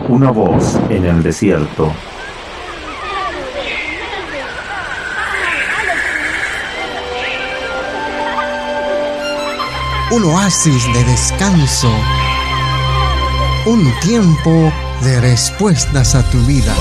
Una voz en el desierto. Un oasis de descanso. Un tiempo de respuestas a tu vida.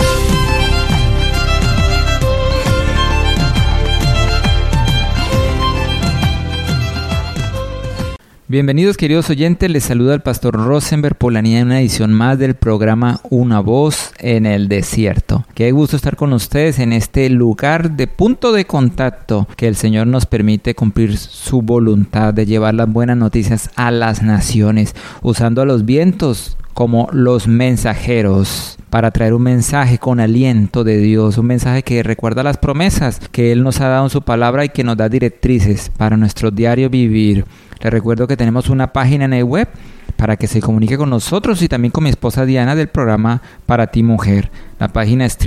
Bienvenidos queridos oyentes, les saluda el pastor Rosenberg Polanía en una edición más del programa Una voz en el desierto. Qué gusto estar con ustedes en este lugar de punto de contacto que el Señor nos permite cumplir su voluntad de llevar las buenas noticias a las naciones, usando a los vientos como los mensajeros para traer un mensaje con aliento de Dios, un mensaje que recuerda las promesas que Él nos ha dado en su palabra y que nos da directrices para nuestro diario vivir. Les recuerdo que tenemos una página en el web para que se comunique con nosotros y también con mi esposa Diana del programa Para Ti Mujer. La página es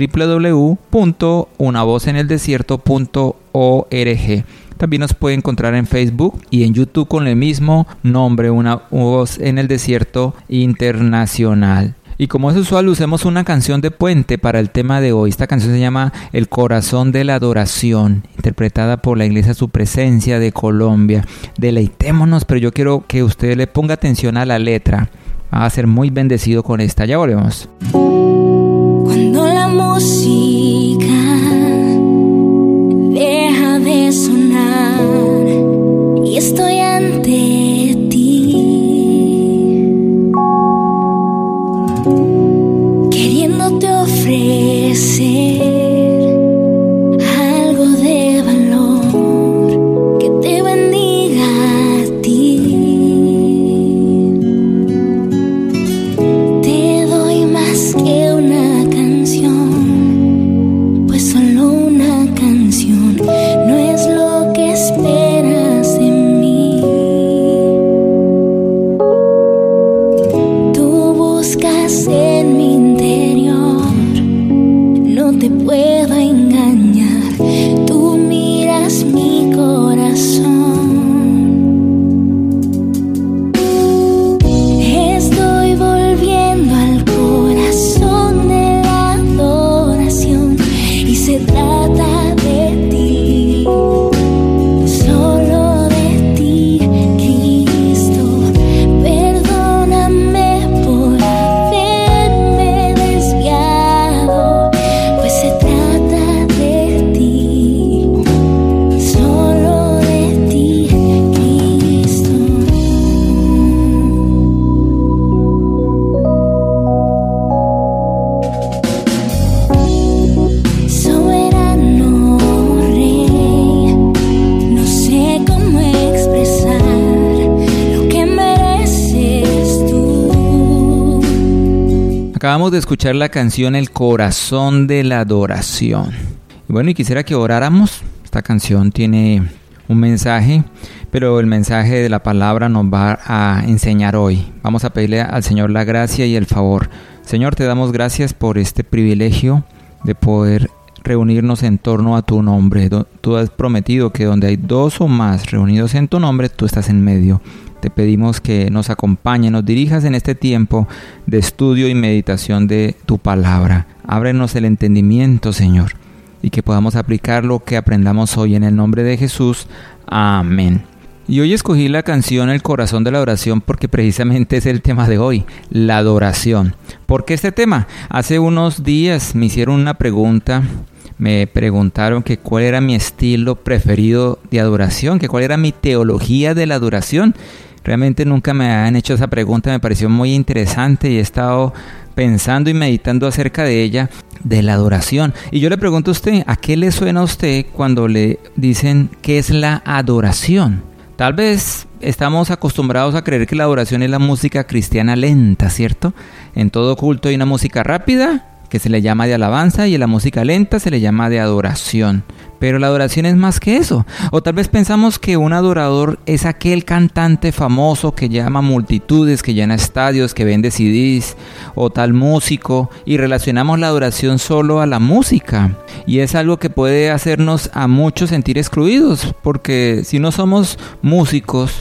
www.unavozeneldesierto.org. También nos puede encontrar en Facebook y en YouTube con el mismo nombre, Una Voz en el Desierto Internacional. Y como es usual, usemos una canción de puente para el tema de hoy. Esta canción se llama El Corazón de la Adoración, interpretada por la Iglesia Su Presencia de Colombia. Deleitémonos, pero yo quiero que usted le ponga atención a la letra. Va a ser muy bendecido con esta. Ya volvemos. Cuando la música deja de sonar y estoy ante ti, queriéndote ofrecer algo de valor que te bendiga a ti. Te doy más que una canción, pues solo una canción no es lo que esperas de mí. Tú buscas en mi interior, no te puedo engañar, tú miras mi corazón. Estoy volviendo al corazón de la adoración y se trata de ti, solo de ti, Cristo. Perdóname por haberme desviado, pues se trata de ti, solo de ti, Cristo. Soberano Rey, no sé cómo expresar lo que mereces tú. Acabamos de escuchar la canción El Corazón de la Adoración. Y bueno, y quisiera que oráramos. Esta canción tiene un mensaje, pero el mensaje de la palabra nos va a enseñar hoy. Vamos a pedirle al Señor la gracia y el favor. Señor, te damos gracias por este privilegio de poder reunirnos en torno a tu nombre. Tú has prometido que donde hay dos o más reunidos en tu nombre, tú estás en medio. Te pedimos que nos acompañes, nos dirijas en este tiempo de estudio y meditación de tu palabra. Ábrenos el entendimiento, Señor, y que podamos aplicar lo que aprendamos hoy en el nombre de Jesús. Amén. Y hoy escogí la canción El Corazón de la Adoración porque precisamente es el tema de hoy, la adoración. ¿Por qué este tema? Hace unos días me hicieron una pregunta. Me preguntaron que cuál era mi estilo preferido de adoración, que cuál era mi teología de la adoración. Realmente nunca me han hecho esa pregunta, me pareció muy interesante y he estado pensando y meditando acerca de ella, de la adoración. Y yo le pregunto a usted, ¿a qué le suena a usted cuando le dicen qué es la adoración? Tal vez estamos acostumbrados a creer que la adoración es la música cristiana lenta, ¿cierto? En todo culto hay una música rápida que se le llama de alabanza y en la música lenta se le llama de adoración. Pero la adoración es más que eso. O tal vez pensamos que un adorador es aquel cantante famoso que llama multitudes, que llena estadios, que vende CDs, o tal músico, y relacionamos la adoración solo a la música. Y es algo que puede hacernos a muchos sentir excluidos, porque si no somos músicos,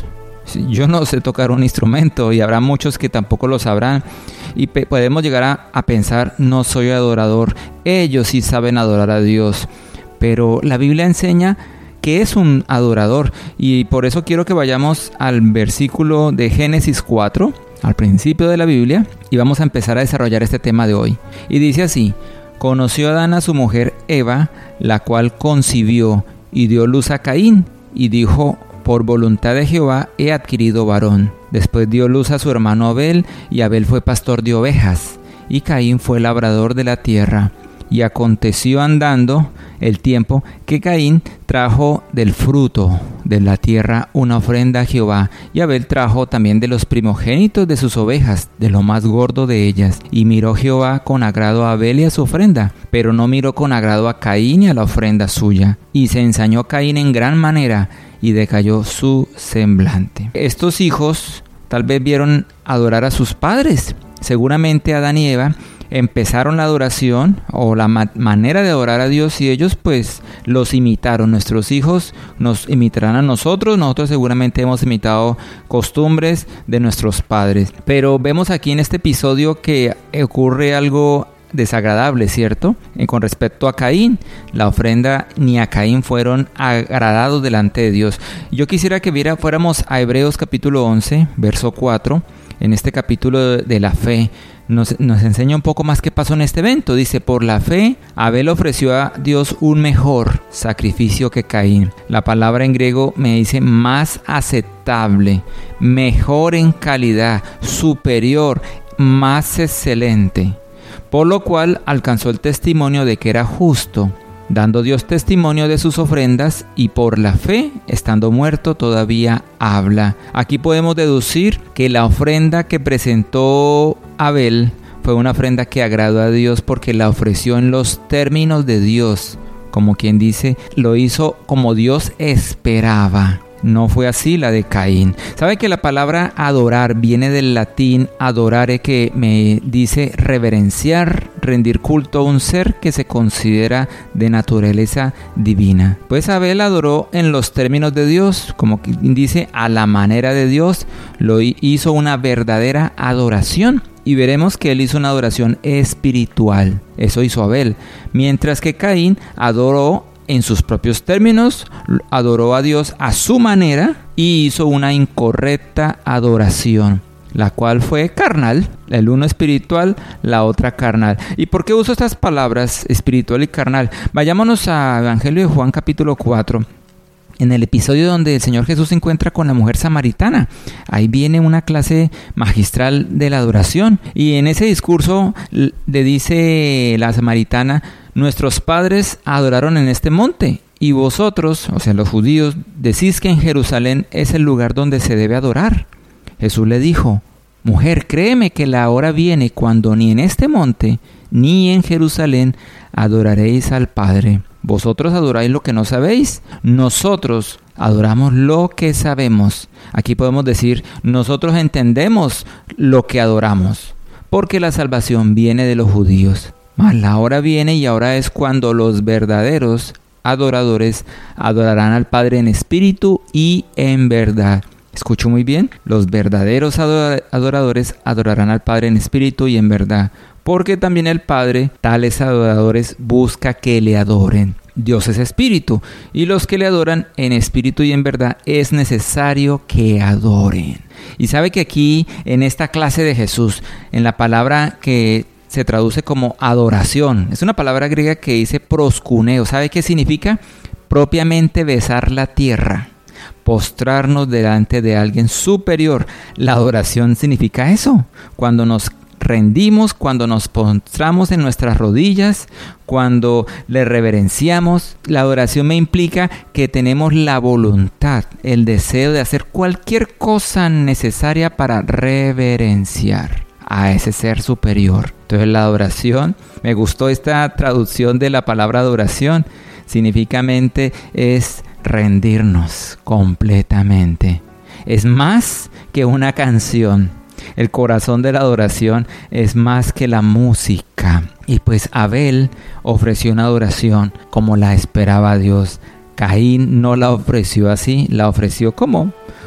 Yo no sé tocar un instrumento y habrá muchos que tampoco lo sabrán. Y podemos llegar a pensar, no soy adorador. Ellos sí saben adorar a Dios. Pero la Biblia enseña que es un adorador. Y por eso quiero que vayamos al versículo de Génesis 4, al principio de la Biblia. Y vamos a empezar a desarrollar este tema de hoy. Y dice así: conoció Adán a su mujer Eva, la cual concibió y dio luz a Caín. Y dijo: por voluntad de Jehová he adquirido varón. Después dio luz a su hermano Abel, y Abel fue pastor de ovejas, y Caín fue labrador de la tierra. Y aconteció andando el tiempo que Caín trajo del fruto de la tierra una ofrenda a Jehová, y Abel trajo también de los primogénitos de sus ovejas, de lo más gordo de ellas. Y miró Jehová con agrado a Abel y a su ofrenda, pero no miró con agrado a Caín y a la ofrenda suya. Y se ensañó Caín en gran manera, y decayó su semblante. Estos hijos tal vez vieron adorar a sus padres. Seguramente Adán y Eva empezaron la adoración o la manera de adorar a Dios, y ellos pues los imitaron. Nuestros hijos nos imitarán a nosotros. Nosotros seguramente hemos imitado costumbres de nuestros padres. Pero vemos aquí en este episodio que ocurre algo desagradable, ¿cierto? Con respecto a Caín, la ofrenda ni a Caín fueron agradados delante de Dios. Yo quisiera que fuéramos a Hebreos capítulo 11, verso 4. En este capítulo de la fe nos enseña un poco más qué pasó en este evento. Dice: por la fe Abel ofreció a Dios un mejor sacrificio que Caín. La palabra en griego me dice más aceptable, mejor en calidad, superior, más excelente. Por lo cual alcanzó el testimonio de que era justo, dando Dios testimonio de sus ofrendas, y por la fe, estando muerto, todavía habla. Aquí podemos deducir que la ofrenda que presentó Abel fue una ofrenda que agradó a Dios, porque la ofreció en los términos de Dios. Como quien dice, lo hizo como Dios esperaba. No fue así la de Caín. ¿Sabe que la palabra adorar viene del latín adorare, que me dice reverenciar, rendir culto a un ser que se considera de naturaleza divina? Pues Abel adoró en los términos de Dios, como quien dice, a la manera de Dios. Lo hizo una verdadera adoración. Y veremos que él hizo una adoración espiritual. Eso hizo Abel. Mientras que Caín adoró en sus propios términos, adoró a Dios a su manera y hizo una incorrecta adoración, la cual fue carnal, el uno espiritual, la otra carnal. ¿Y por qué uso estas palabras, espiritual y carnal? Vayámonos a Evangelio de Juan capítulo 4. En el episodio donde el Señor Jesús se encuentra con la mujer samaritana, ahí viene una clase magistral de la adoración. Y en ese discurso le dice la samaritana: nuestros padres adoraron en este monte, y vosotros, o sea los judíos, decís que en Jerusalén es el lugar donde se debe adorar. Jesús le dijo: mujer, créeme que la hora viene cuando ni en este monte ni en Jerusalén adoraréis al Padre. Vosotros adoráis lo que no sabéis, nosotros adoramos lo que sabemos. Aquí podemos decir, nosotros entendemos lo que adoramos, porque la salvación viene de los judíos. Mas la hora viene, y ahora es cuando los verdaderos adoradores adorarán al Padre en espíritu y en verdad. Escucho muy bien, los verdaderos adoradores adorarán al Padre en espíritu y en verdad, porque también el Padre, tales adoradores, busca que le adoren. Dios es espíritu, y los que le adoran en espíritu y en verdad es necesario que adoren. Y sabe que aquí, en esta clase de Jesús, en la palabra que se traduce como adoración, es una palabra griega que dice proskuneo. ¿Sabe qué significa? Propiamente besar la tierra, postrarnos delante de alguien superior. La adoración significa eso, cuando nos rendimos, cuando nos postramos en nuestras rodillas, cuando le reverenciamos. La adoración me implica que tenemos la voluntad, el deseo de hacer cualquier cosa necesaria para reverenciar a ese ser superior. Entonces la adoración, me gustó esta traducción de la palabra adoración, significamente es rendirnos completamente. Es más que una canción. El corazón de la adoración es más que la música. Y pues Abel ofreció una adoración como la esperaba Dios. Caín no la ofreció así, la ofreció como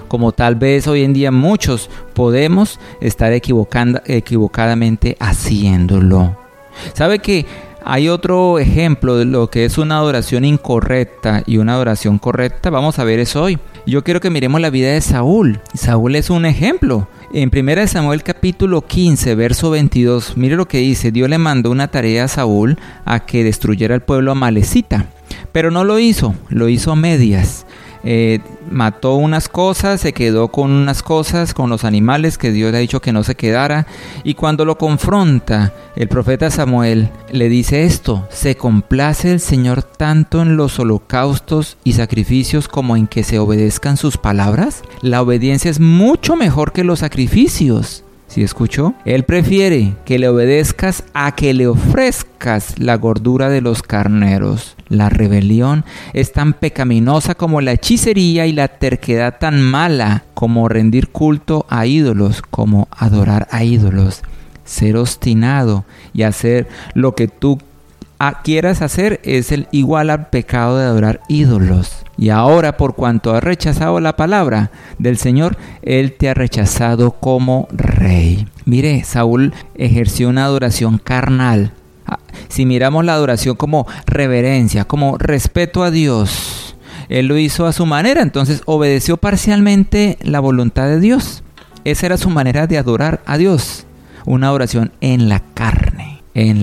como tal vez hoy en día muchos podemos estar equivocadamente haciéndolo. ¿Sabe que hay otro ejemplo de lo que es una adoración incorrecta y una adoración correcta? Vamos a ver eso hoy. Yo quiero que miremos la vida de Saúl. Saúl es un ejemplo. En 1 Samuel capítulo 15, verso 22, mire lo que dice. Dios le mandó una tarea a Saúl a que destruyera el pueblo amalecita, pero no lo hizo a medias. Mató unas cosas, se quedó con unas cosas, con los animales que Dios le ha dicho que no se quedara. Y cuando lo confronta el profeta Samuel, le dice esto: ¿se complace el Señor tanto en los holocaustos y sacrificios como en que se obedezcan sus palabras? La obediencia es mucho mejor que los sacrificios. ¿Sí escuchó? Él prefiere que le obedezcas a que le ofrezcas la gordura de los carneros. La rebelión es tan pecaminosa como la hechicería y la terquedad tan mala como rendir culto a ídolos, como adorar a ídolos. Ser obstinado y hacer lo que tú quieras hacer es el igual al pecado de adorar ídolos. Y ahora, por cuanto has rechazado la palabra del Señor, Él te ha rechazado como rey. Mire, Saúl ejerció una adoración carnal. Si miramos la adoración como reverencia, como respeto a Dios, Él lo hizo a su manera, entonces obedeció parcialmente la voluntad de Dios. Esa era su manera de adorar a Dios. Una adoración en la carne.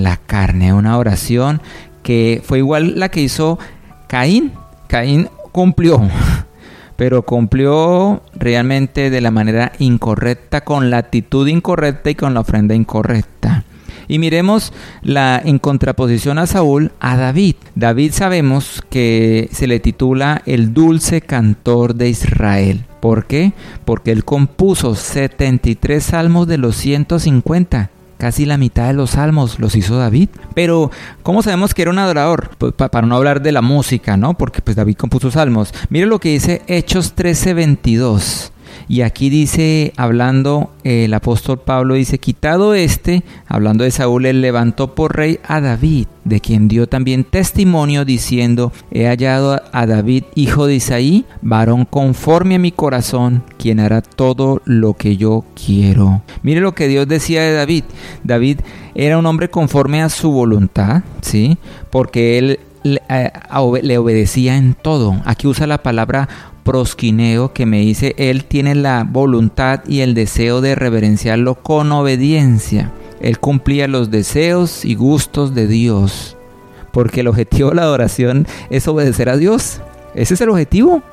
Una oración que fue igual la que hizo Caín. Caín cumplió, pero cumplió realmente de la manera incorrecta, con la actitud incorrecta y con la ofrenda incorrecta. Y miremos en contraposición a Saúl, a David. David sabemos que se le titula el dulce cantor de Israel. ¿Por qué? Porque él compuso 73 salmos de los 150. Casi la mitad de los salmos los hizo David. Pero, ¿cómo sabemos que era un adorador? Pues, para no hablar de la música, ¿no? Porque pues David compuso salmos. Mire lo que dice Hechos 13:22. Y aquí dice, hablando el apóstol Pablo, dice: quitado hablando de Saúl, él levantó por rey a David, de quien dio también testimonio diciendo: he hallado a David, hijo de Isaí, varón conforme a mi corazón, quien hará todo lo que yo quiero. Mire lo que Dios decía de David. David era un hombre conforme a su voluntad, ¿sí? Porque él le obedecía en todo. Aquí usa la palabra prosquineo, que me dice, él tiene la voluntad y el deseo de reverenciarlo con obediencia. Él cumplía los deseos y gustos de Dios, porque el objetivo de la adoración es obedecer a Dios. Ese es el objetivo.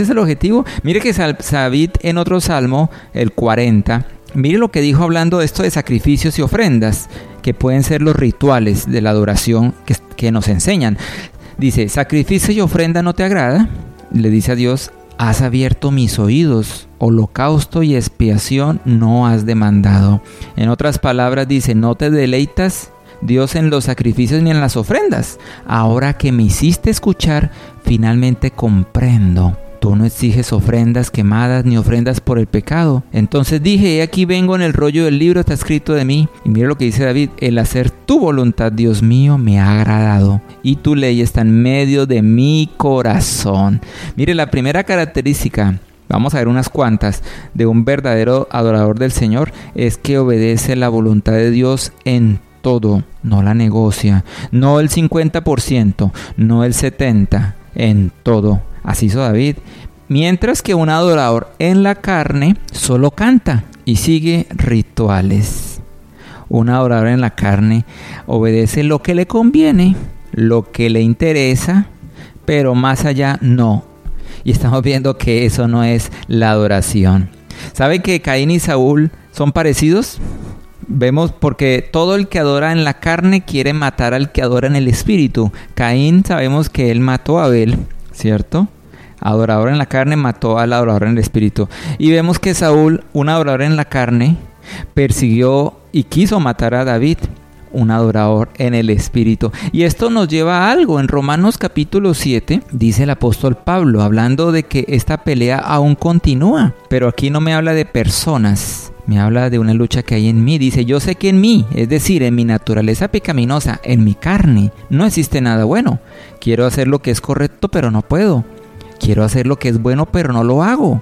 Mire que David en otro salmo, el 40, mire lo que dijo hablando de esto de sacrificios y ofrendas, que pueden ser los rituales de la adoración que nos enseñan. Dice: sacrificio y ofrenda no te agrada. Le dice a Dios: has abierto mis oídos, holocausto y expiación no has demandado. En otras palabras dice: no te deleitas, Dios, en los sacrificios ni en las ofrendas. Ahora que me hiciste escuchar, finalmente comprendo. Tú no exiges ofrendas quemadas ni ofrendas por el pecado. Entonces dije: he aquí vengo, en el rollo del libro está escrito de mí. Y mira lo que dice David: el hacer tu voluntad, Dios mío, me ha agradado, y tu ley está en medio de mi corazón. Mire, la primera característica, vamos a ver unas cuantas, de un verdadero adorador del Señor es que obedece la voluntad de Dios en todo. No la negocia, no el 50%, no el 70%, en todo. Así hizo David. Mientras que un adorador en la carne solo canta y sigue rituales. Un adorador en la carne obedece lo que le conviene, lo que le interesa, pero más allá no. Y estamos viendo que eso no es la adoración. ¿Saben que Caín y Saúl son parecidos? Vemos, porque todo el que adora en la carne quiere matar al que adora en el espíritu. Caín, sabemos que él mató a Abel, ¿cierto? Adorador en la carne mató al adorador en el espíritu. Y vemos que Saúl, un adorador en la carne, persiguió y quiso matar a David, un adorador en el espíritu. Y esto nos lleva a algo. En Romanos capítulo 7 dice el apóstol Pablo, hablando de que esta pelea aún continúa. Pero aquí no me habla de personas, me habla de una lucha que hay en mí. Dice: yo sé que en mí, es decir, en mi naturaleza pecaminosa, en mi carne, no existe nada bueno. Quiero hacer lo que es correcto, pero no puedo. Quiero hacer lo que es bueno, pero no lo hago.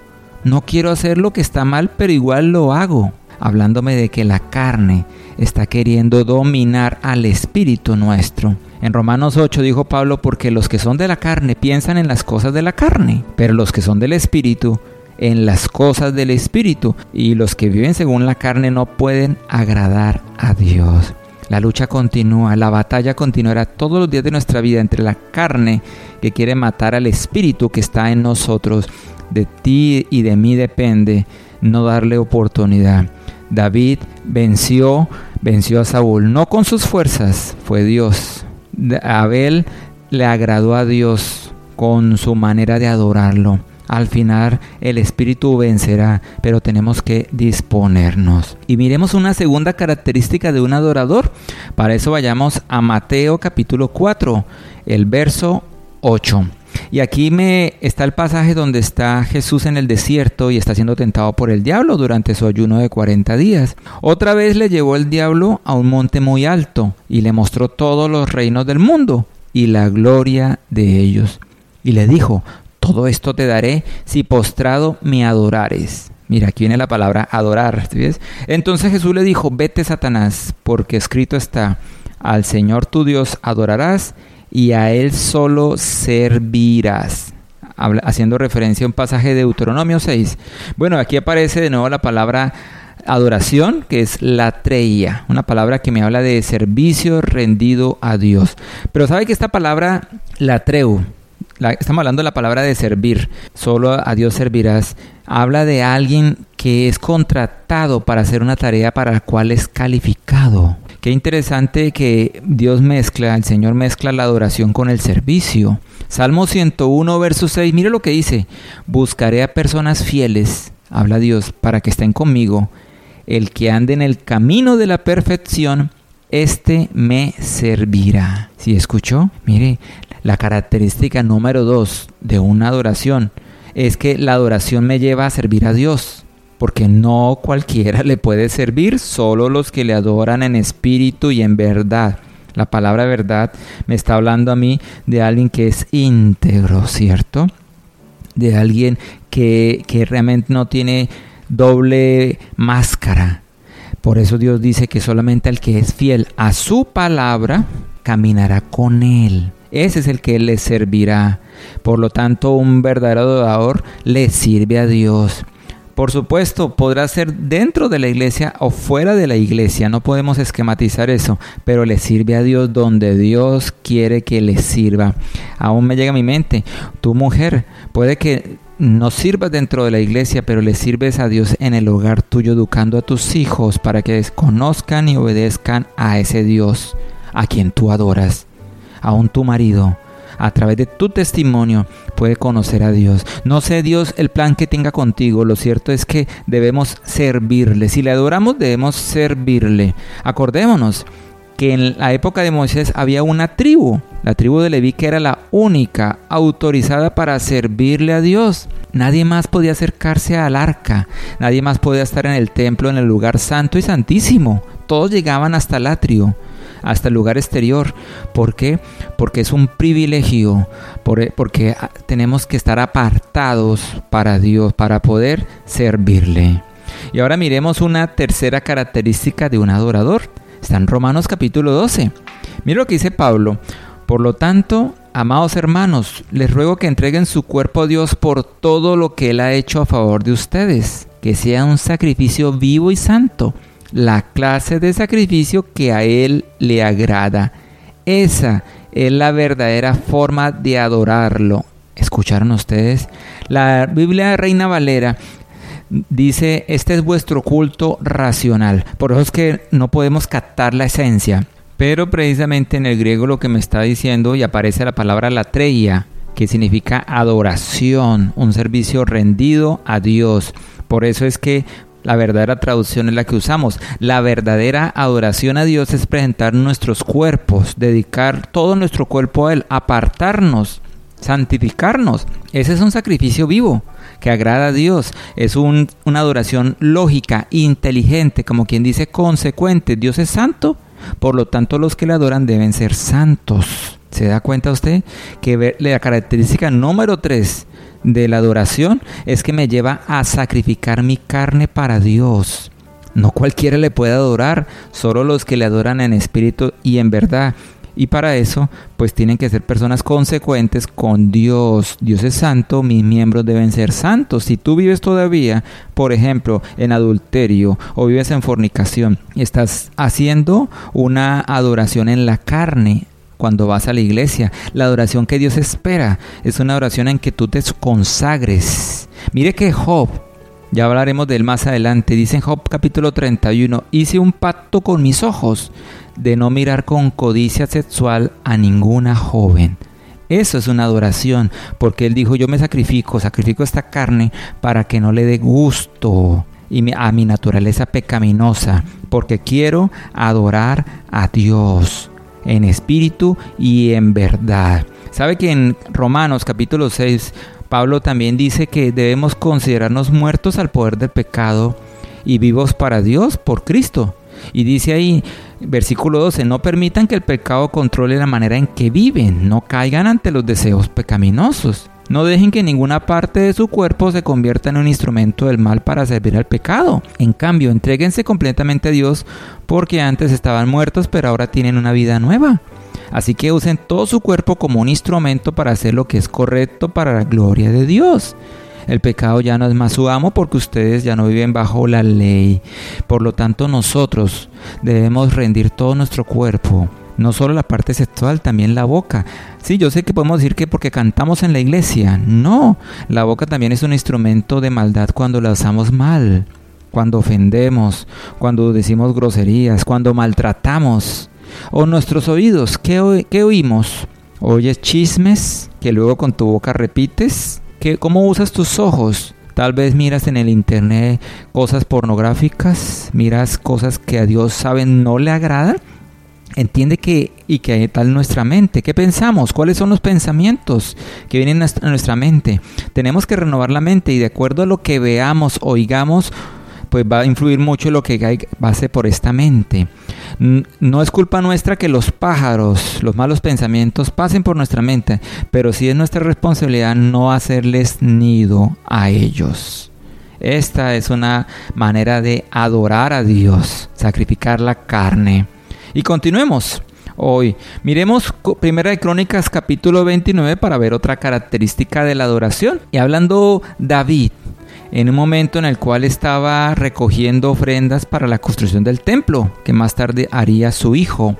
No quiero hacer lo que está mal, pero igual lo hago. Hablándome de que la carne está queriendo dominar al espíritu nuestro. En Romanos 8 dijo Pablo, porque los que son de la carne piensan en las cosas de la carne, pero los que son del espíritu, en las cosas del espíritu, y los que viven según la carne no pueden agradar a Dios. La lucha continúa, la batalla continuará todos los días de nuestra vida entre la carne que quiere matar al espíritu que está en nosotros. De ti y de mí depende no darle oportunidad. David venció a Saúl, no con sus fuerzas, fue Dios. Abel le agradó a Dios con su manera de adorarlo. Al final el espíritu vencerá, pero tenemos que disponernos. Y miremos una segunda característica de un adorador. Para eso vayamos a Mateo capítulo 4, el verso 8. Y aquí está el pasaje donde está Jesús en el desierto y está siendo tentado por el diablo durante su ayuno de 40 días. Otra vez le llevó el diablo a un monte muy alto y le mostró todos los reinos del mundo y la gloria de ellos. Y le dijo: todo esto te daré si postrado me adorares. Mira, aquí viene la palabra adorar, ¿ves? Entonces Jesús le dijo: vete, Satanás, porque escrito está: al Señor tu Dios adorarás y a Él solo servirás. Haciendo referencia a un pasaje de Deuteronomio 6. Bueno, aquí aparece de nuevo la palabra adoración, que es latreia, una palabra que me habla de servicio rendido a Dios. Pero ¿sabe que esta palabra latreu, estamos hablando de la palabra de servir, solo a Dios servirás, habla de alguien que es contratado para hacer una tarea para la cual es calificado? Qué interesante que el Señor mezcla la adoración con el servicio. Salmo 101, verso 6, mire lo que dice: buscaré a personas fieles, habla Dios, para que estén conmigo. El que ande en el camino de la perfección, este me servirá. ¿Sí escuchó? Mire, la característica número 2 de una adoración es que la adoración me lleva a servir a Dios. Porque no cualquiera le puede servir, solo los que le adoran en espíritu y en verdad. La palabra verdad me está hablando a mí de alguien que es íntegro, ¿cierto? De alguien que realmente no tiene doble máscara. Por eso Dios dice que solamente el que es fiel a su palabra caminará con Él. Ese es el que le servirá. Por lo tanto, un verdadero adorador le sirve a Dios. Por supuesto, podrá ser dentro de la iglesia o fuera de la iglesia, no podemos esquematizar eso, pero le sirve a Dios donde Dios quiere que le sirva. Aún me llega a mi mente, tu mujer, puede que no sirvas dentro de la iglesia, pero le sirves a Dios en el hogar tuyo, educando a tus hijos para que conozcan y obedezcan a ese Dios a quien tú adoras. Aún tu marido, a través de tu testimonio, puede conocer a Dios. No sé Dios el plan que tenga contigo, lo cierto es que debemos servirle. Si le adoramos, debemos servirle. Acordémonos que en la época de Moisés había una tribu, la tribu de Leví, que era la única autorizada para servirle a Dios. Nadie más podía acercarse al arca, nadie más podía estar en el templo, en el lugar santo y santísimo. Todos llegaban hasta el atrio, hasta el lugar exterior. ¿Por qué? Porque es un privilegio, porque tenemos que estar apartados para Dios, para poder servirle. Y ahora miremos una tercera característica de un adorador. Está en Romanos capítulo 12. Mira lo que dice Pablo: por lo tanto, amados hermanos, les ruego que entreguen su cuerpo a Dios por todo lo que Él ha hecho a favor de ustedes, que sea un sacrificio vivo y santo, la clase de sacrificio que a Él le agrada. Esa es la verdadera forma de adorarlo. ¿Escucharon ustedes? La Biblia Reina Valera dice: este es vuestro culto racional. Por eso es que no podemos captar la esencia. Pero precisamente en el griego lo que me está diciendo, y aparece la palabra latreia, que significa adoración, un servicio rendido a Dios. Por eso es que la verdadera traducción es la que usamos. La verdadera adoración a Dios es presentar nuestros cuerpos, dedicar todo nuestro cuerpo a Él, apartarnos, santificarnos. Ese es un sacrificio vivo que agrada a Dios. Es una adoración lógica, inteligente, como quien dice consecuente. Dios es santo, por lo tanto los que le adoran deben ser santos. ¿Se da cuenta usted que la característica número 3 de la adoración es que me lleva a sacrificar mi carne para Dios. No cualquiera le puede adorar, solo los que le adoran en espíritu y en verdad. Y para eso, pues tienen que ser personas consecuentes con Dios. Dios es santo, mis miembros deben ser santos. Si tú vives todavía, por ejemplo, en adulterio o vives en fornicación, estás haciendo una adoración en la carne. Cuando vas a la iglesia, la adoración que Dios espera es una adoración en que tú te consagres. Mire que Job, ya hablaremos de él más adelante, dice en Job capítulo 31, hice un pacto con mis ojos de no mirar con codicia sexual a ninguna joven. Eso es una adoración, porque él dijo, yo me sacrifico esta carne para que no le dé gusto a mi naturaleza pecaminosa, porque quiero adorar a Dios en espíritu y en verdad. ¿Sabe que en Romanos capítulo 6, Pablo también dice que debemos considerarnos muertos al poder del pecado y vivos para Dios por Cristo? Y dice ahí, versículo 12, no permitan que el pecado controle la manera en que viven, no caigan ante los deseos pecaminosos. No dejen que ninguna parte de su cuerpo se convierta en un instrumento del mal para servir al pecado. En cambio, entréguense completamente a Dios, porque antes estaban muertos, pero ahora tienen una vida nueva. Así que usen todo su cuerpo como un instrumento para hacer lo que es correcto para la gloria de Dios. El pecado ya no es más su amo, porque ustedes ya no viven bajo la ley. Por lo tanto, nosotros debemos rendir todo nuestro cuerpo. No solo la parte sexual, también la boca. Sí, yo sé que podemos decir que porque cantamos en la iglesia. No, la boca también es un instrumento de maldad cuando la usamos mal. Cuando ofendemos, cuando decimos groserías, cuando maltratamos. O nuestros oídos, ¿qué oímos? ¿Oyes chismes que luego con tu boca repites? ¿Cómo usas tus ojos? Tal vez miras en el internet cosas pornográficas, miras cosas que a Dios saben no le agradan. Entiende que tal nuestra mente. ¿Qué pensamos? ¿Cuáles son los pensamientos que vienen a nuestra mente? Tenemos que renovar la mente y de acuerdo a lo que veamos, oigamos, pues va a influir mucho lo que pase por esta mente. No es culpa nuestra que los pájaros, los malos pensamientos pasen por nuestra mente, pero sí es nuestra responsabilidad no hacerles nido a ellos. Esta es una manera de adorar a Dios, sacrificar la carne. Y continuemos hoy. Miremos Primera de Crónicas capítulo 29 para ver otra característica de la adoración. Y hablando David, en un momento en el cual estaba recogiendo ofrendas para la construcción del templo, que más tarde haría su hijo.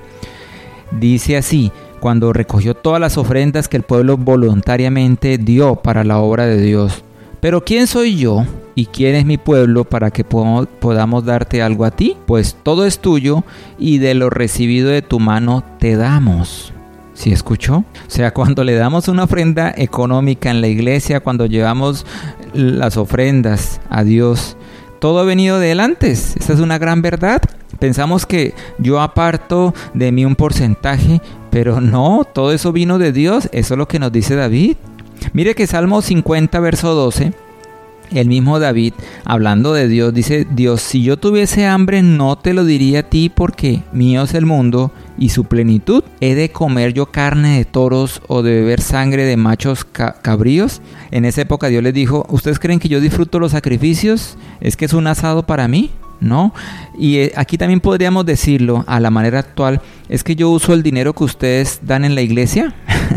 Dice así, cuando recogió todas las ofrendas que el pueblo voluntariamente dio para la obra de Dios. Pero ¿quién soy yo y quién es mi pueblo para que podamos darte algo a ti? Pues todo es tuyo y de lo recibido de tu mano te damos. ¿Sí escuchó? O sea, cuando le damos una ofrenda económica en la iglesia, cuando llevamos las ofrendas a Dios, todo ha venido de él antes. Esa es una gran verdad. Pensamos que yo aparto de mí un porcentaje, pero no, todo eso vino de Dios. Eso es lo que nos dice David. Mire que Salmo 50, verso 12, el mismo David, hablando de Dios, dice, Dios, si yo tuviese hambre no te lo diría a ti, porque mío es el mundo y su plenitud. ¿He de comer yo carne de toros o de beber sangre de machos cabríos? En esa época Dios les dijo, ¿ustedes creen que yo disfruto los sacrificios? ¿Es que es un asado para mí? ¿No? Y aquí también podríamos decirlo a la manera actual, ¿es que yo uso el dinero que ustedes dan en la iglesia?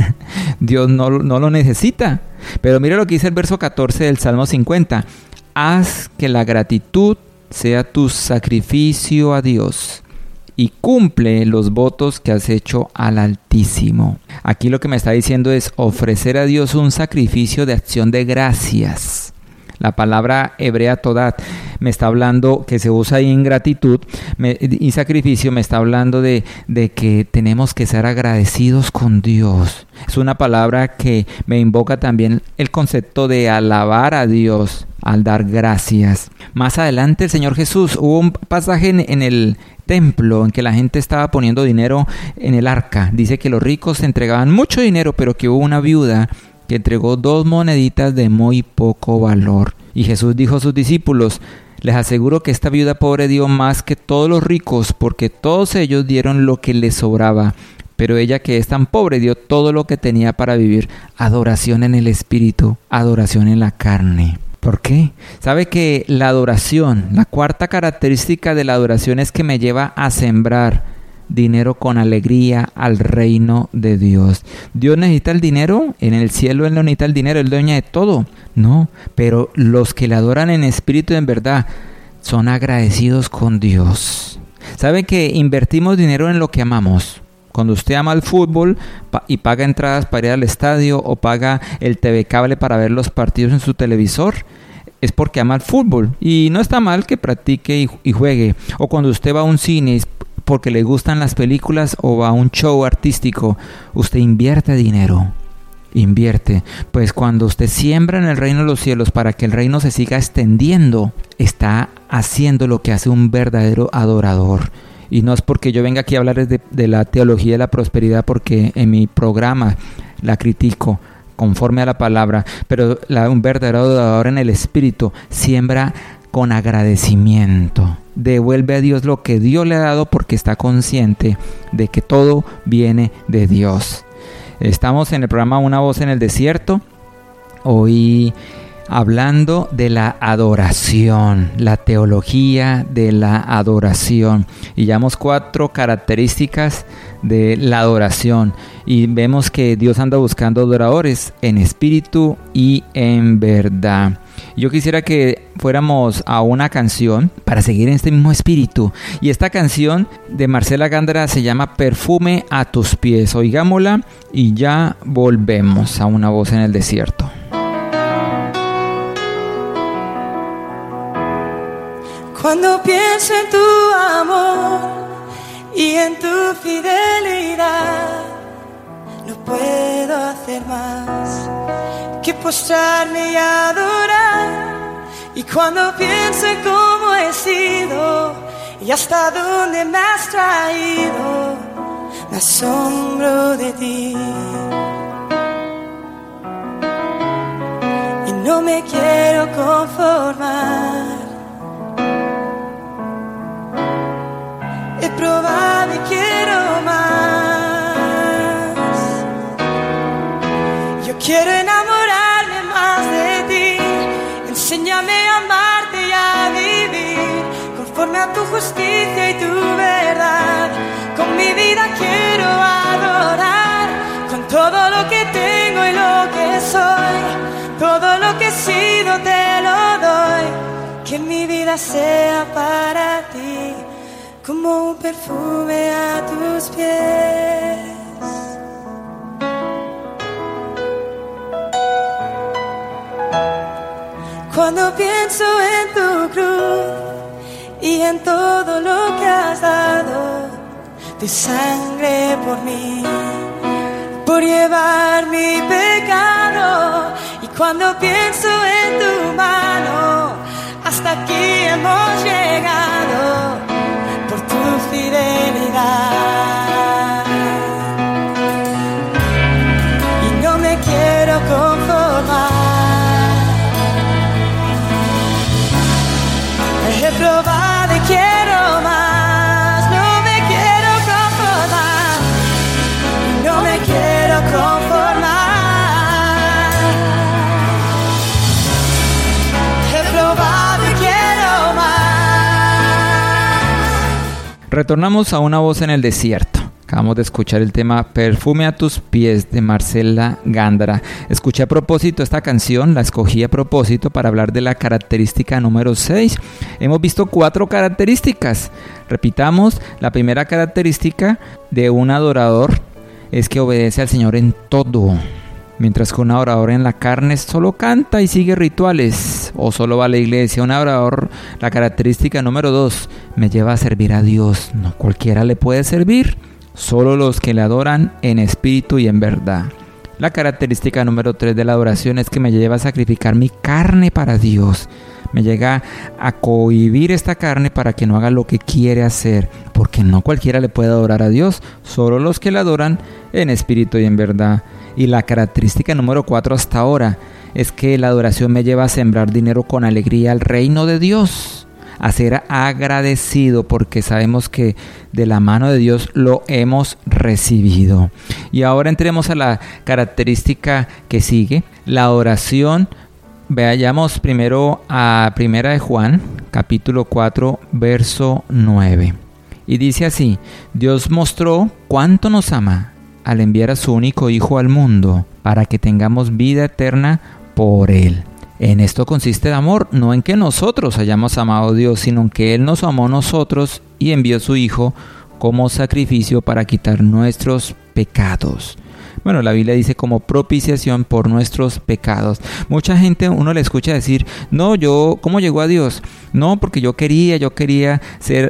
Dios no lo necesita. Pero mira lo que dice el verso 14 del Salmo 50. Haz que la gratitud sea tu sacrificio a Dios y cumple los votos que has hecho al Altísimo. Aquí lo que me está diciendo es ofrecer a Dios un sacrificio de acción de gracias. La palabra hebrea todat me está hablando, que se usa ahí en gratitud, y sacrificio me está hablando de que tenemos que ser agradecidos con Dios. Es una palabra que me invoca también el concepto de alabar a Dios al dar gracias. Más adelante el Señor Jesús, hubo un pasaje en el templo en que la gente estaba poniendo dinero en el arca. Dice que los ricos entregaban mucho dinero, pero que hubo una viuda que entregó 2 moneditas de muy poco valor. Y Jesús dijo a sus discípulos, les aseguro que esta viuda pobre dio más que todos los ricos, porque todos ellos dieron lo que les sobraba, pero ella, que es tan pobre, dio todo lo que tenía para vivir. Adoración en el espíritu, adoración en la carne. ¿Por qué? Sabe que la adoración, la cuarta característica de la adoración es que me lleva a sembrar dinero con alegría al reino de Dios. ¿Dios necesita el dinero? En el cielo Él no necesita el dinero, Él dueña de todo. No, pero los que le adoran en espíritu y en verdad son agradecidos con Dios. ¿Sabe que invertimos dinero en lo que amamos? Cuando usted ama el fútbol y paga entradas para ir al estadio o paga el TV cable para ver los partidos en su televisor, es porque ama el fútbol. Y no está mal que practique y juegue. O cuando usted va a un cine es porque le gustan las películas o va a un show artístico, usted invierte dinero. Invierte. Pues cuando usted siembra en el reino de los cielos para que el reino se siga extendiendo, está haciendo lo que hace un verdadero adorador. Y no es porque yo venga aquí a hablar de la teología de la prosperidad, porque en mi programa la critico conforme a la palabra, pero un verdadero adorador en el espíritu siembra con agradecimiento. Devuelve a Dios lo que Dios le ha dado porque está consciente de que todo viene de Dios. Estamos en el programa Una Voz en el Desierto, hoy hablando de la adoración, la teología de la adoración. Y llevamos 4 características de la adoración. Y vemos que Dios anda buscando adoradores en espíritu y en verdad. Yo quisiera que fuéramos a una canción para seguir en este mismo espíritu. Y esta canción de Marcela Gándara se llama Perfume a tus pies. Oigámosla y ya volvemos a Una Voz en el Desierto. Cuando pienso en tu amor y en tu fidelidad, no puedo hacer más que postrarme y adorar. Y cuando pienso en cómo he sido y hasta dónde me has traído, me asombro de ti. Y no me quiero conformar. He probado y quiero más. Yo quiero enamorarme más de ti. Enséñame a amarte y a vivir conforme a tu justicia y tu verdad. Con mi vida quiero adorar, con todo lo que tengo y lo que soy. Todo lo que he sido te lo doy. Que mi vida sea para ti como un perfume a tus pies. Cuando pienso en tu cruz y en todo lo que has dado, tu sangre por mí, por llevar mi pecado. Y cuando pienso en tu mano, hasta aquí hemos llegado por tu fidelidad. Y no me quiero conformar. He probado y quiero más. No me quiero conformar. No me quiero conformar. He probado y quiero más. Retornamos a Una Voz en el Desierto. Acabamos de escuchar el tema Perfume a tus pies de Marcela Gándara. Escuché a propósito esta canción, la escogí a propósito para hablar de la característica número 6. Hemos visto 4 características. Repitamos, la primera característica de un adorador es que obedece al Señor en todo. Mientras que un adorador en la carne solo canta y sigue rituales o solo va a la iglesia. Un adorador, la característica número 2, me lleva a servir a Dios. No cualquiera le puede servir. Solo los que le adoran en espíritu y en verdad. La característica número 3 de la adoración es que me lleva a sacrificar mi carne para Dios. Me llega a cohibir esta carne para que no haga lo que quiere hacer. Porque no cualquiera le puede adorar a Dios. Solo los que le adoran en espíritu y en verdad. Y la característica número 4 hasta ahora es que la adoración me lleva a sembrar dinero con alegría al reino de Dios. a ser agradecido porque sabemos que de la mano de Dios lo hemos recibido. Y ahora entremos a la característica que sigue, la oración. Vayamos primero a 1 de Juan, capítulo 4, verso 9. Y dice así: Dios mostró cuánto nos ama al enviar a su único Hijo al mundo para que tengamos vida eterna por Él. En esto consiste el amor, no en que nosotros hayamos amado a Dios, sino en que Él nos amó a nosotros y envió a su Hijo como sacrificio para quitar nuestros pecados. Bueno, la Biblia dice como propiciación por nuestros pecados. Mucha gente, uno le escucha decir, no, ¿cómo llegó a Dios? No, porque yo quería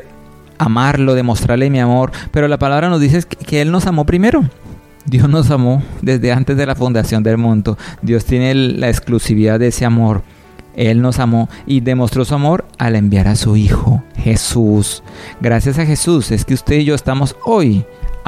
amarlo, demostrarle mi amor, pero la palabra nos dice que Él nos amó primero. Dios nos amó desde antes de la fundación del mundo. Dios tiene la exclusividad de ese amor. Él nos amó y demostró su amor al enviar a su Hijo, Jesús. Gracias a Jesús es que usted y yo estamos hoy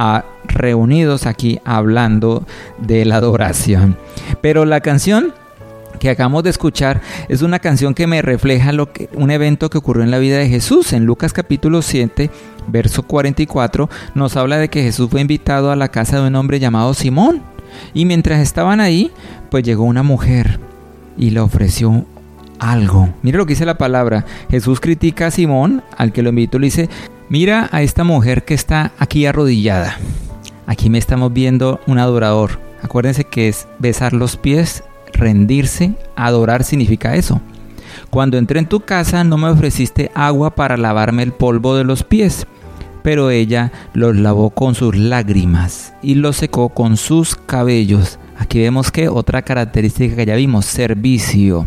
reunidos aquí hablando de la adoración. Pero la canción que acabamos de escuchar es una canción que me refleja un evento que ocurrió en la vida de Jesús. En Lucas capítulo 7, verso 44, nos habla de que Jesús fue invitado a la casa de un hombre llamado Simón. Y mientras estaban ahí, pues llegó una mujer y le ofreció algo. Mira lo que dice la palabra. Jesús critica a Simón, al que lo invitó, le dice: mira a esta mujer que está aquí arrodillada. Aquí me estamos viendo un adorador. Acuérdense que es besar los pies, rendirse, adorar significa eso. Cuando entré en tu casa no me ofreciste agua para lavarme el polvo de los pies, pero ella los lavó con sus lágrimas y los secó con sus cabellos. Aquí vemos que otra característica que ya vimos, servicio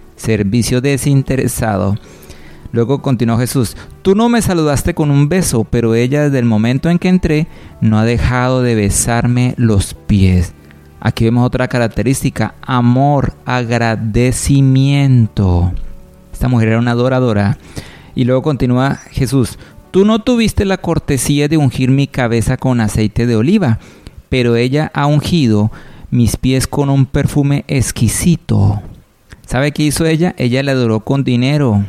desinteresado. Luego continuó Jesús: tú no me saludaste con un beso, pero ella desde el momento en que entré no ha dejado de besarme los pies. Aquí vemos otra característica, amor, agradecimiento. Esta mujer era una adoradora. Y luego continúa Jesús: tú no tuviste la cortesía de ungir mi cabeza con aceite de oliva, pero ella ha ungido mis pies con un perfume exquisito. ¿Sabe qué hizo ella? Ella le adoró con dinero.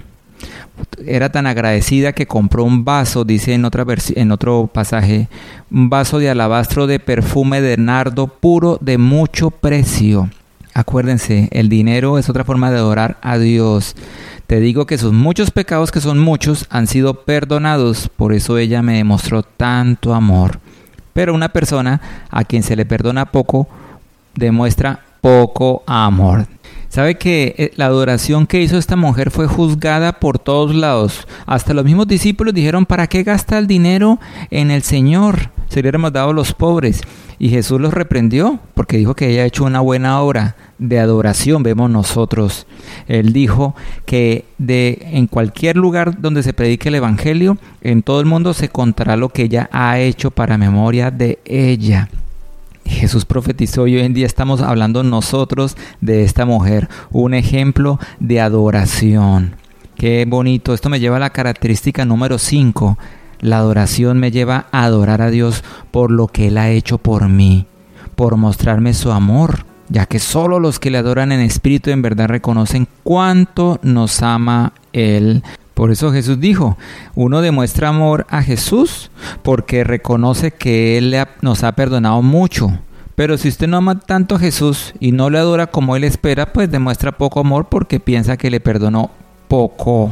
Era tan agradecida que compró un vaso, dice en otro pasaje, un vaso de alabastro de perfume de nardo puro de mucho precio. Acuérdense, el dinero es otra forma de adorar a Dios. Te digo que sus muchos pecados, que son muchos, han sido perdonados. Por eso ella me demostró tanto amor. Pero una persona a quien se le perdona poco, demuestra poco amor. ¿Sabe que la adoración que hizo esta mujer fue juzgada por todos lados? Hasta los mismos discípulos dijeron: ¿para qué gasta el dinero en el Señor? Se le hubiéramos dado a los pobres. Y Jesús los reprendió porque dijo que ella ha hecho una buena obra de adoración. Vemos nosotros. Él dijo que en cualquier lugar donde se predique el Evangelio, en todo el mundo se contará lo que ella ha hecho para memoria de ella. Jesús profetizó y hoy en día estamos hablando nosotros de esta mujer, un ejemplo de adoración. Qué bonito. Esto me lleva a la característica número 5. La adoración me lleva a adorar a Dios por lo que Él ha hecho por mí, por mostrarme su amor, ya que solo los que le adoran en espíritu y en verdad reconocen cuánto nos ama Él. Por eso Jesús dijo, uno demuestra amor a Jesús porque reconoce que Él nos ha perdonado mucho. Pero si usted no ama tanto a Jesús y no le adora como Él espera, pues demuestra poco amor porque piensa que le perdonó poco.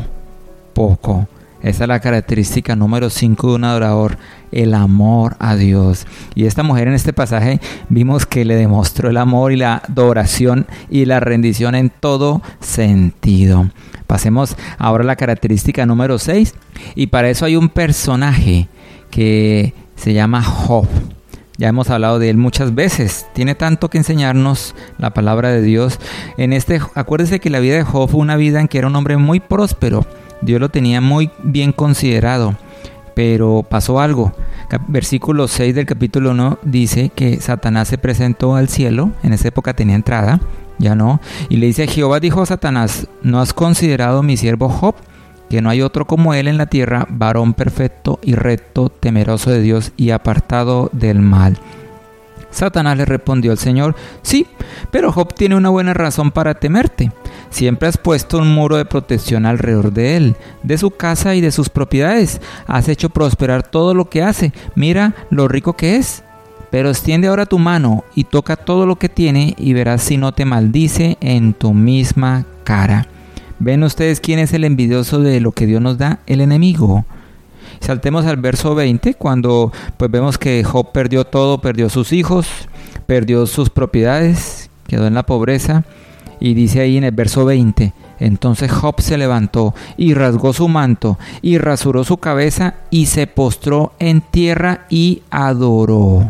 Esa es la característica número 5 de un adorador, el amor a Dios. Y esta mujer en este pasaje vimos que le demostró el amor y la adoración y la rendición en todo sentido. Pasemos ahora a la característica número 6. Y para eso hay un personaje que se llama Job. Ya hemos hablado de él muchas veces. Tiene tanto que enseñarnos la palabra de Dios. Acuérdese que la vida de Job fue una vida en que era un hombre muy próspero. Dios lo tenía muy bien considerado. Pero pasó algo. Versículo 6 del capítulo 1 dice que Satanás se presentó al cielo. En esa época tenía entrada. Ya no. Y le dice: Jehová dijo a Satanás: ¿no has considerado mi siervo Job? Que no hay otro como él en la tierra, varón perfecto y recto, temeroso de Dios y apartado del mal. Satanás le respondió al Señor: sí, pero Job tiene una buena razón para temerte. Siempre has puesto un muro de protección alrededor de él, de su casa y de sus propiedades. Has hecho prosperar todo lo que hace. Mira lo rico que es. Pero extiende ahora tu mano y toca todo lo que tiene y verás si no te maldice en tu misma cara. ¿Ven ustedes quién es el envidioso de lo que Dios nos da? El enemigo. Saltemos al verso 20, cuando pues vemos que Job perdió todo, perdió sus hijos, perdió sus propiedades, quedó en la pobreza, y dice ahí en el verso 20: entonces Job se levantó y rasgó su manto y rasuró su cabeza y se postró en tierra y adoró.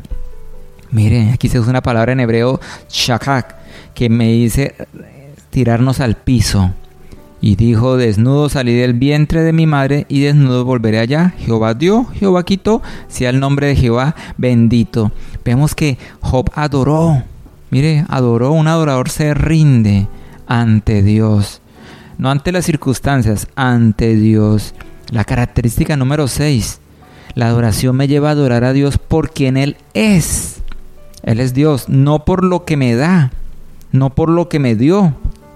Miren, aquí se usa una palabra en hebreo, shakak, que me dice tirarnos al piso. Y dijo: desnudo salí del vientre de mi madre y desnudo volveré allá. Jehová dio, Jehová quitó, sea el nombre de Jehová bendito. Vemos que Job adoró. Mire, adoró. Un adorador se rinde ante Dios, no ante las circunstancias, ante Dios. La característica número 6: la adoración me lleva a adorar a Dios por quien Él es. Él es Dios, no por lo que me da, no por lo que me dio.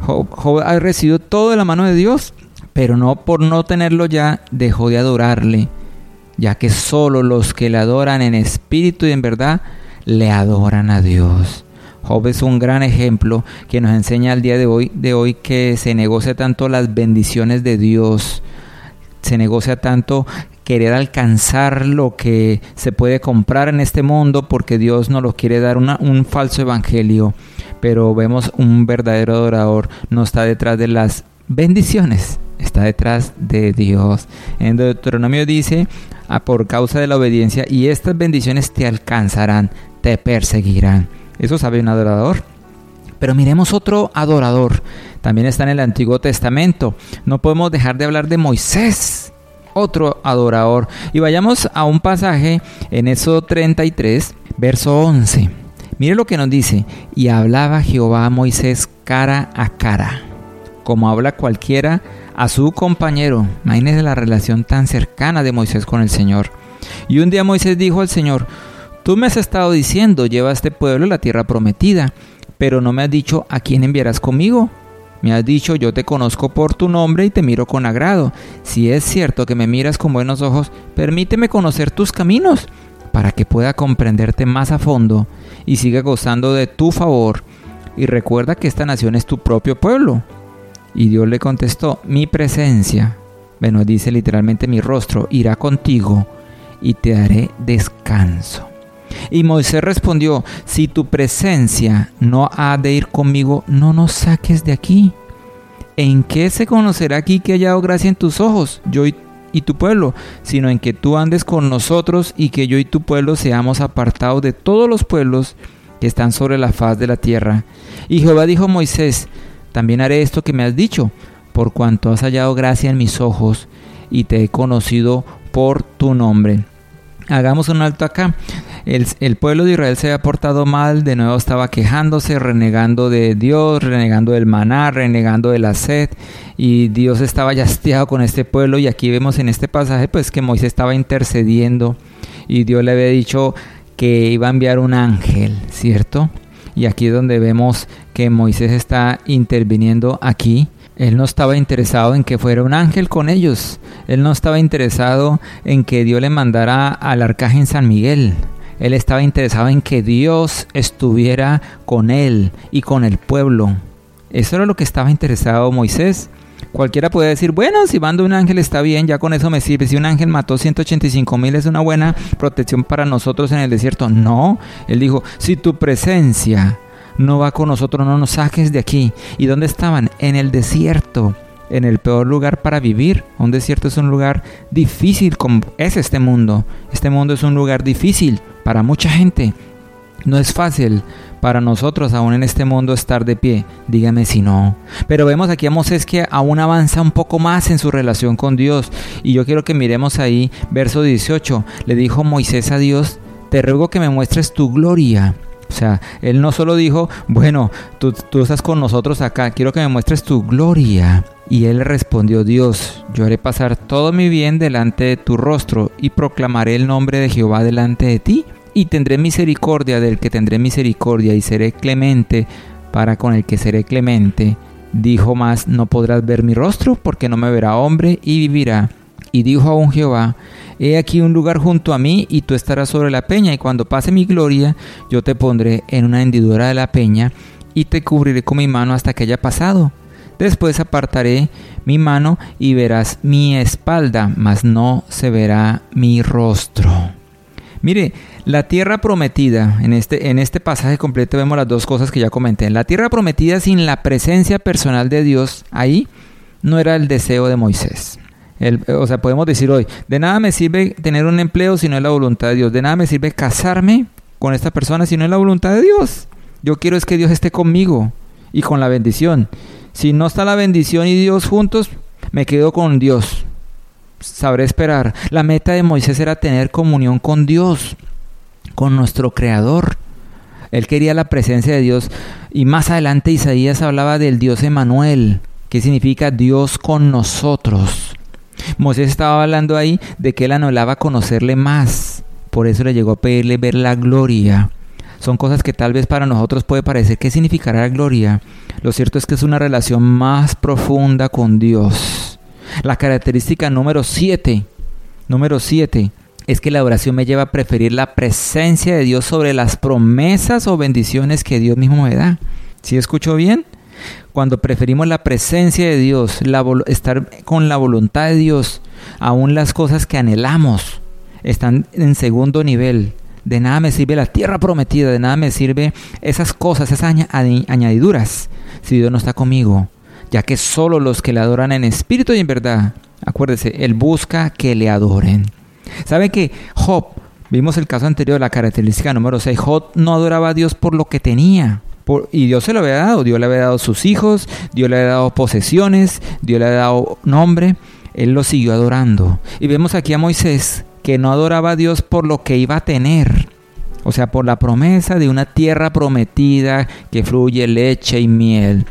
Job ha recibido todo de la mano de Dios, pero no por no tenerlo ya dejó de adorarle, ya que solo los que le adoran en espíritu y en verdad le adoran a Dios. Job es un gran ejemplo que nos enseña al día de hoy que se negocia tanto las bendiciones de Dios, se negocia tanto querer alcanzar lo que se puede comprar en este mundo, porque Dios nos lo quiere dar un falso evangelio. Pero vemos un verdadero adorador no está detrás de las bendiciones, está detrás de Dios. En Deuteronomio dice: por causa de la obediencia, y estas bendiciones te alcanzarán, te perseguirán. Eso sabe un adorador. Pero miremos otro adorador, también está en el Antiguo Testamento. No podemos dejar de hablar de Moisés, otro adorador. Y vayamos a un pasaje en Éxodo 33, verso 11. Mire lo que nos dice: y hablaba Jehová a Moisés cara a cara, como habla cualquiera a su compañero. Imagínense la relación tan cercana de Moisés con el Señor. Y un día Moisés dijo al Señor: tú me has estado diciendo, lleva a este pueblo a la tierra prometida, pero no me has dicho a quién enviarás conmigo. Me has dicho: yo te conozco por tu nombre y te miro con agrado. Si es cierto que me miras con buenos ojos, permíteme conocer tus caminos, para que pueda comprenderte más a fondo y siga gozando de tu favor. Y recuerda que esta nación es tu propio pueblo. Y Dios le contestó: mi presencia, bueno, dice literalmente mi rostro, irá contigo y te daré descanso. Y Moisés respondió: si tu presencia no ha de ir conmigo, no nos saques de aquí. ¿En qué se conocerá aquí que he hallado gracia en tus ojos, yo y tu pueblo? Sino en que tú andes con nosotros y que yo y tu pueblo seamos apartados de todos los pueblos que están sobre la faz de la tierra. Y Jehová dijo a Moisés: también haré esto que me has dicho, por cuanto has hallado gracia en mis ojos y te he conocido por tu nombre. Hagamos un alto acá. El pueblo de Israel se había portado mal, de nuevo estaba quejándose, renegando de Dios, renegando del maná, renegando de la sed, y Dios estaba ya hastiado con este pueblo. Y aquí vemos en este pasaje pues que Moisés estaba intercediendo y Dios le había dicho que iba a enviar un ángel, ¿cierto? Y aquí es donde vemos que Moisés está interviniendo aquí. Él no estaba interesado en que fuera un ángel con ellos. Él no estaba interesado en que Dios le mandara al arcángel San Miguel. Él estaba interesado en que Dios estuviera con él y con el pueblo. Eso era lo que estaba interesado Moisés. Cualquiera puede decir: bueno, si mando un ángel está bien, ya con eso me sirve. Si un ángel mató 185,000 es una buena protección para nosotros en el desierto. No, él dijo: si tu presencia no va con nosotros, no nos saques de aquí. ¿Y dónde estaban? En el desierto, en el peor lugar para vivir. Un desierto es un lugar difícil, como es este mundo. Este mundo es un lugar difícil para mucha gente. No es fácil para nosotros aún en este mundo estar de pie. Dígame si no. Pero vemos aquí a Moisés que aún avanza un poco más en su relación con Dios. Y yo quiero que miremos ahí, verso 18. Le dijo Moisés a Dios: te ruego que me muestres tu gloria. O sea, él no solo dijo: bueno, tú estás con nosotros acá, quiero que me muestres tu gloria. Y él respondió: Dios, yo haré pasar todo mi bien delante de tu rostro y proclamaré el nombre de Jehová delante de ti. y tendré misericordia del que tendré misericordia, y seré clemente para con el que seré clemente. Dijo más: no podrás ver mi rostro, porque no me verá hombre y vivirá. Y dijo aún Jehová: he aquí un lugar junto a mí, y tú estarás sobre la peña, y cuando pase mi gloria, yo te pondré en una hendidura de la peña, y te cubriré con mi mano hasta que haya pasado. Después apartaré mi mano, y verás mi espalda, mas no se verá mi rostro. Mire, la tierra prometida, en este pasaje completo vemos las dos cosas que ya comenté. La tierra prometida sin la presencia personal de Dios, ahí no era el deseo de Moisés. Podemos decir hoy: de nada me sirve tener un empleo si no es la voluntad de Dios. De nada me sirve casarme con esta persona si no es la voluntad de Dios. Yo quiero es que Dios esté conmigo y con la bendición. Si no está la bendición y Dios juntos, me quedo con Dios. Sabré esperar. La meta de Moisés era tener comunión con Dios, con nuestro Creador. Él quería la presencia de Dios. Y más adelante Isaías hablaba del Dios Emmanuel, que significa Dios con nosotros. Moisés estaba hablando ahí de que él anhelaba conocerle más. Por eso le llegó a pedirle ver la gloria. Son cosas que tal vez para nosotros puede parecer: ¿qué significará la gloria? Lo cierto es que es una relación más profunda con Dios. La característica número 7 es que la oración me lleva a preferir la presencia de Dios sobre las promesas o bendiciones que Dios mismo me da. ¿Sí escuchó bien? Cuando preferimos la presencia de Dios, estar con la voluntad de Dios, aún las cosas que anhelamos están en segundo nivel. De nada me sirve la tierra prometida, de nada me sirve esas cosas, esas añadiduras, si Dios no está conmigo. Ya que solo los que le adoran en espíritu y en verdad, acuérdese, Él busca que le adoren. ¿Sabe que Job, vimos el caso anterior, la característica número 6, Job no adoraba a Dios por lo que tenía, y Dios se lo había dado. Dios le había dado sus hijos, Dios le había dado posesiones, Dios le había dado nombre. Él lo siguió adorando. Y vemos aquí a Moisés, que no adoraba a Dios por lo que iba a tener, o sea, por la promesa de una tierra prometida que fluye leche y miel.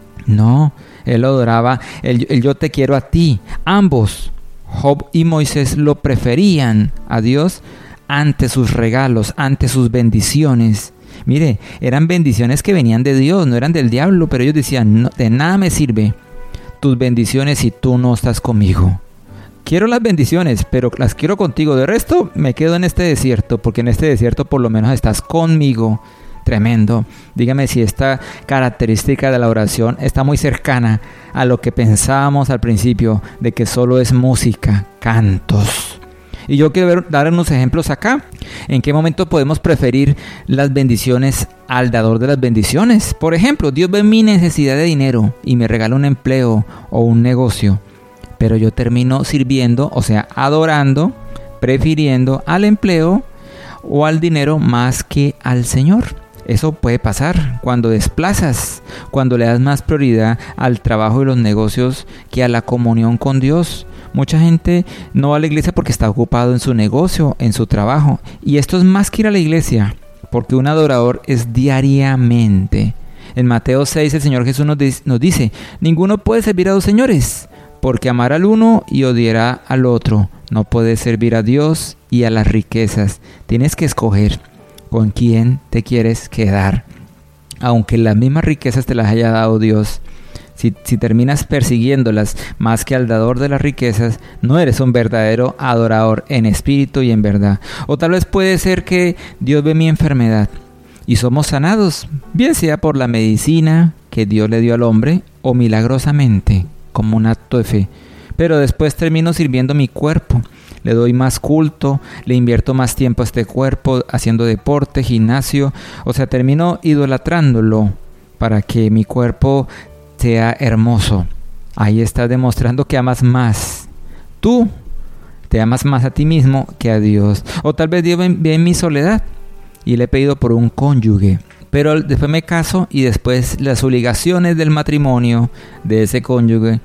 No, él lo adoraba, el yo te quiero a ti. Ambos, Job y Moisés, lo preferían a Dios ante sus regalos, ante sus bendiciones. Mire, eran bendiciones que venían de Dios, no eran del diablo, pero ellos decían: no, de nada me sirve tus bendiciones si tú no estás conmigo. Quiero las bendiciones, pero las quiero contigo. De resto, me quedo en este desierto, porque en este desierto por lo menos estás conmigo. Tremendo. Dígame si esta característica de la oración está muy cercana a lo que pensábamos al principio, de que solo es música, cantos. Y yo quiero dar unos ejemplos acá. ¿En qué momento podemos preferir las bendiciones al dador de las bendiciones? Por ejemplo, Dios ve mi necesidad de dinero y me regala un empleo o un negocio, pero yo termino sirviendo, o sea, adorando, prefiriendo al empleo o al dinero más que al Señor. Eso puede pasar cuando desplazas, cuando le das más prioridad al trabajo y los negocios que a la comunión con Dios. Mucha gente no va a la iglesia porque está ocupado en su negocio, en su trabajo. Y esto es más que ir a la iglesia, porque un adorador es diariamente. En Mateo 6 el Señor Jesús nos dice: ninguno puede servir a dos señores, porque amará al uno y odiará al otro. No puedes servir a Dios y a las riquezas. Tienes que escoger con quién te quieres quedar. Aunque las mismas riquezas te las haya dado Dios, si terminas persiguiéndolas más que al dador de las riquezas, no eres un verdadero adorador en espíritu y en verdad. O tal vez puede ser que Dios ve mi enfermedad y somos sanados, bien sea por la medicina que Dios le dio al hombre o milagrosamente, como un acto de fe. Pero después termino sirviendo mi cuerpo. Le doy más culto, le invierto más tiempo a este cuerpo, haciendo deporte, gimnasio. O sea, termino idolatrándolo para que mi cuerpo sea hermoso. Ahí estás demostrando que amas más. Tú te amas más a ti mismo que a Dios. O tal vez Dios ve en mi soledad y le he pedido por un cónyuge. Pero después me caso y después las obligaciones del matrimonio de ese cónyuge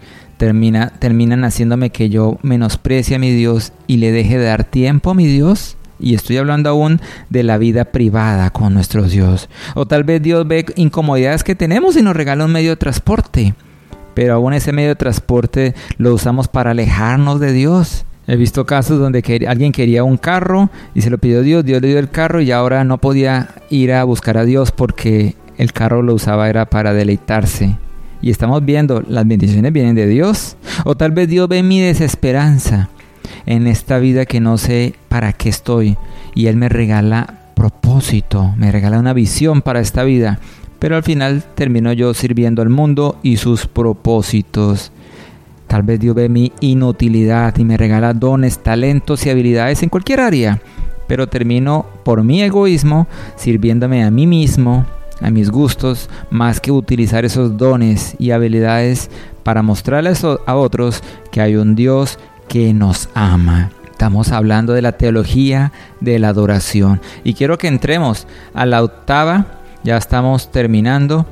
terminan haciéndome que yo menosprecie a mi Dios y le deje de dar tiempo a mi Dios. Y estoy hablando aún de la vida privada con nuestro Dios. O tal vez Dios ve incomodidades que tenemos y nos regala un medio de transporte. Pero aún ese medio de transporte lo usamos para alejarnos de Dios. He visto casos donde alguien quería un carro y se lo pidió Dios, Dios le dio el carro y ahora no podía ir a buscar a Dios porque el carro lo usaba era para deleitarse. Y estamos viendo, las bendiciones vienen de Dios. O tal vez Dios ve mi desesperanza en esta vida que no sé para qué estoy. Y Él me regala propósito, me regala una visión para esta vida. Pero al final termino yo sirviendo al mundo y sus propósitos. Tal vez Dios ve mi inutilidad y me regala dones, talentos y habilidades en cualquier área. Pero termino por mi egoísmo sirviéndome a mí mismo, a mis gustos, más que utilizar esos dones y habilidades para mostrarles a otros que hay un Dios que nos ama. Estamos hablando de la teología de la adoración. Y quiero que entremos a la octava, ya estamos terminando